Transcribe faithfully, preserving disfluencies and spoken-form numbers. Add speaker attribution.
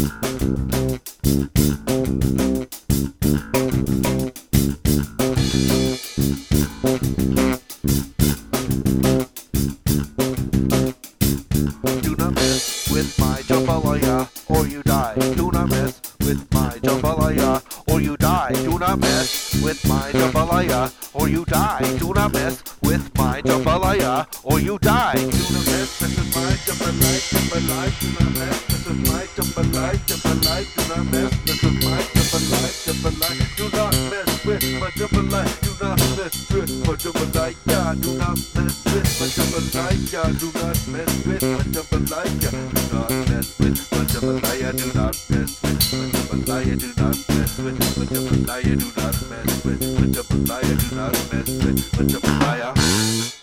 Speaker 1: Do not mess with my jambalaya, or you die. Do not mess with my jambalaya, or you die. Do not mess with my jambalaya, or you die. Do not mess with my jambalaya, or you die. Do not mess with my jambalaya, jambalaya. Do not mess with my jambalaya, jambalaya. Do not mess with my jambalaya, jambalaya. Do not mess with my jambalaya. Do not mess with my jambalaya. Do not mess with my jambalaya. Do not mess with my jambalaya. Do not mess with my jambalaya. Do not mess with my jambalaya. Do not mess with my jambalaya. Do not mess with my jambalaya. Do not mess with my jambalaya.